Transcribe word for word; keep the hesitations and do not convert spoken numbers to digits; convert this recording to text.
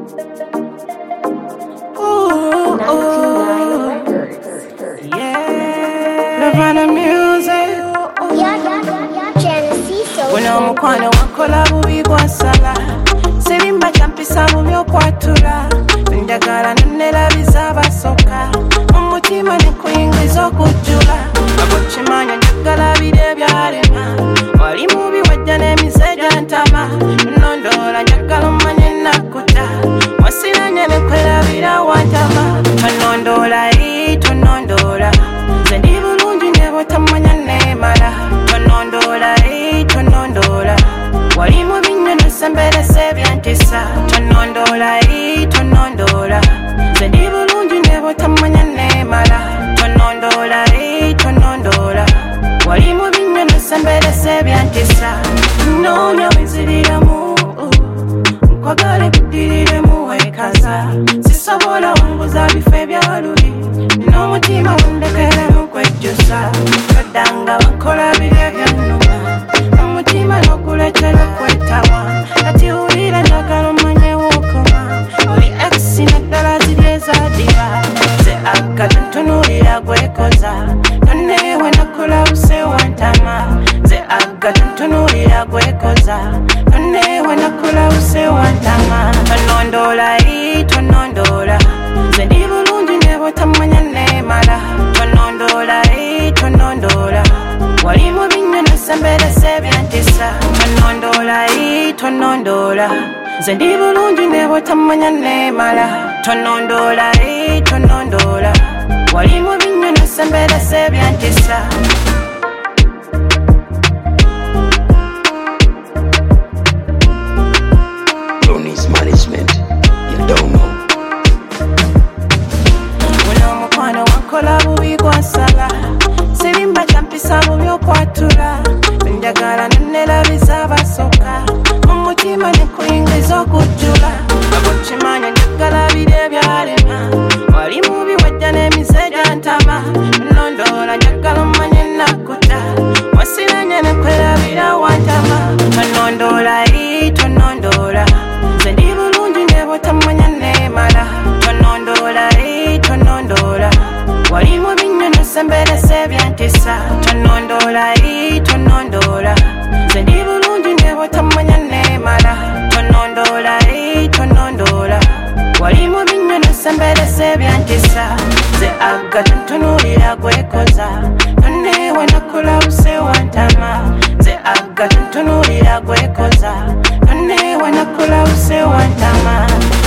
Nirvana music. Buno mukwano wakola bubi gwasala Sirimba champisa bubi okwatula Ndagala nonerabiza abasoka Omutima nekuyingiza okujjula Abokimanya njagala bire byalema Wali mubi wajja n'emize gyantama Nondoola njagala omanye nakuta Wasiranye nekwerabira wantama Tonondoola ii tonondoola Nze ndi bulungi ne botamanya neemala Tonondoola ii tonondoola Wali mu binnya nosemberese byantisa Tonondoola ii tonondoola Nze ndi bulungi ne botamanya neemala Tonondoola ii tonondoola Wali mu binnya nosemberese byantisa Nnoonya wenziriramu Nkwagala biddiriremu weekaza Sisobola wanguza bifo ebyaluli N'omutima wundekera okwejjusa Toddanga bakola bire byannuma Omutima n'okuleetera okwetawa Kati wulira njagala omanye wookoma Oli ex naddala ziri ezaddiba Nze agata ntunuulira gwekoza Tonneewe nakulabuse wantama Nze agata ntunuulira gwekoza Tonneewe nakulabuse wantama Tonondoola ii tonondoola Nze ndi bulungi ne botamanya neemala Tonondoola ii tonondoola Wali mu binnya nosemberese byantisa Tonondoola ii tonondoola Nze ndi bulungi ne botamanya neemala Tonondoola ii tonondoola Wali mu binnya nosemberese byantisa Looney's management, you don't know. Buno mukwano wakola bubi gwasala Sirimba champisa bubi okwatula Njagala nonerabiza abasoka Omutima nekuyingiza okujjula Abokimanya njagala bire byalema Wali mubi wajja n'emize gyantama Nondoola njagala omanye nakuta Wasiranye nekwerabira wantama Tonondoola ii tonondoola Nze ndi bulungi ne botamanya neemala Tonondoola ii tonondoola Wali mu binnya nosemberese byantisa Tonondoola ii tonondoola Nze ndi bulungi ne botamanya neemala Tonondoola ii tonondoola Wali mu binnya nosemberese byantisa Nze agata ntunuulira gwekoza Tonneewe nakulabuse wantama Nze agata ntunuulira gwekoza Tonneewe nakulabuse wantama